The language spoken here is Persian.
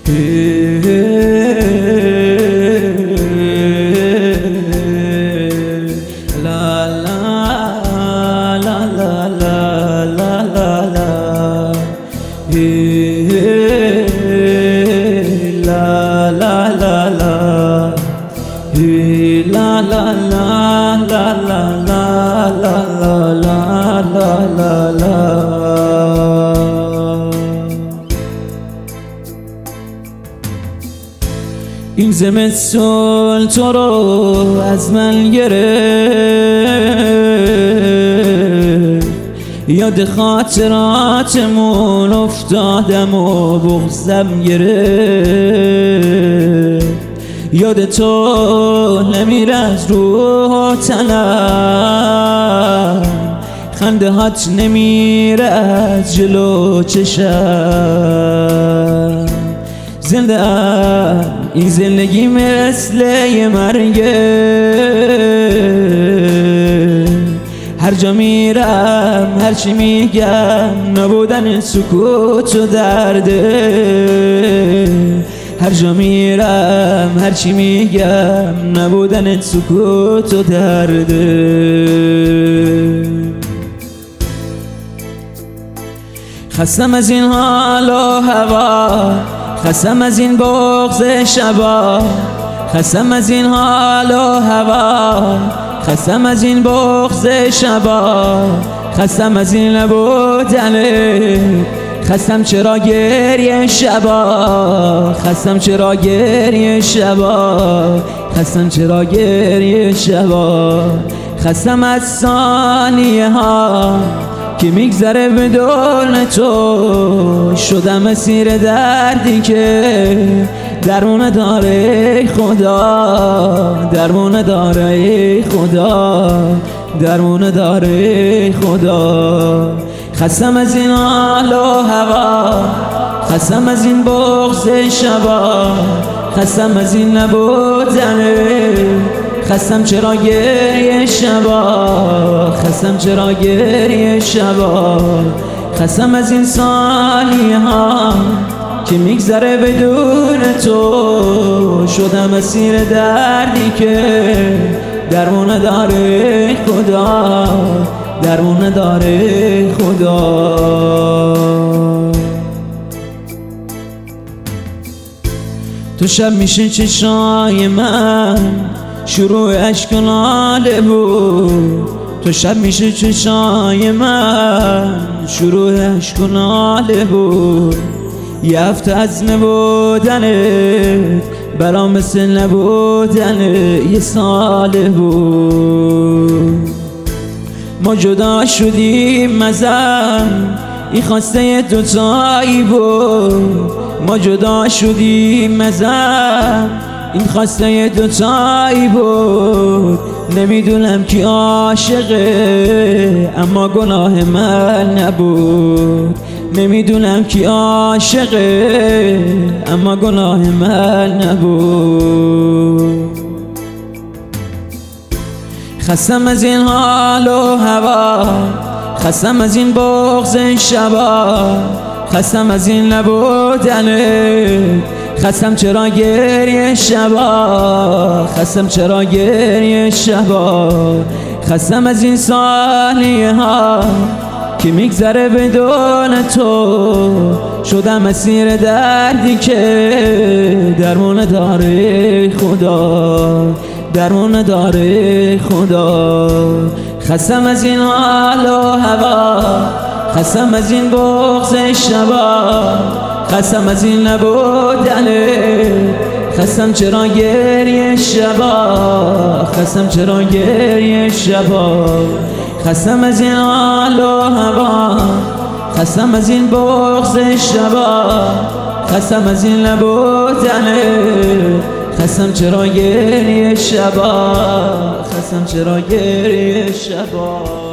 لا لا لا لا لا لا لا لا لا لا لا لا لا لا لا لا. این زمستون تو رو از من گرفت، یاد خاطراتمون افتادم و بغضم گرفت، یاد تو نمیره از رو تنم، خنده هات نمیره از جلو چشم. زنده این زندگی مثل یه مرگه، هر جا میرم هر چی میگم نبودن سکوت و درده، هر جا میرم هر چی میگم نبودن سکوت و درده. خستم از این حال و هوا، خستم از این بغض شبا، خستم از این حال و هوا، خستم از این بغض شبا، خستم از این نبودنه، خستم چرا گریه شبا، خستم چرا گریه شبا، خستم چرا گریه شبا، خستم از ثانیه ها که میگذره بدون تو، شدم اسیر دردی که درمون داره خدا، درمون داره خدا، درمون داره خدا. خستم از این حال و هوا، خستم از این بغض شبا، خستم از این نبودنه، خستم چرا گریه شبا، خستم چرا گریه شبا، خستم از این ثانیه ها که میگذره بدون تو، شدم اسیر دردی که درمون داره خدا، درمون داره خدا. تو شب میشه چشای من شروع اشک و ناله بود، تو شب میشه چشای من شروع اشک و ناله بود، یه هفته از نبودنت برام مثل نبودن یه ساله بود. ما جدا شدیم مزم این خواسته دوتایی بود، ما جدا شدیم مزم این خواسته دوتایی بود. نمیدونم کی عاشقه اما گناه من نبود، نمیدونم کی عاشقه اما گناه من نبود. خستم از این حال و هوا، خستم از این بغض شبا، خستم از این نبودنه، خستم چرا گریه شبا، خستم چرا گریه شبا، خستم از این ثانیه ها که میگذره بدون تو، شدم اسیر دردی که درمون داره خدا، درمون داره خدا. خستم از این حال و هوا، خستم از این بغض شبا، خستم از این نبودنه، خستم چرا گریه شبا، خستم چرا گریه شبا، خستم از این حال و هوا، خستم از این بغض شبا، خستم از این نبودنه، خستم چرا گریه شبا، خستم چرا گریه شبا.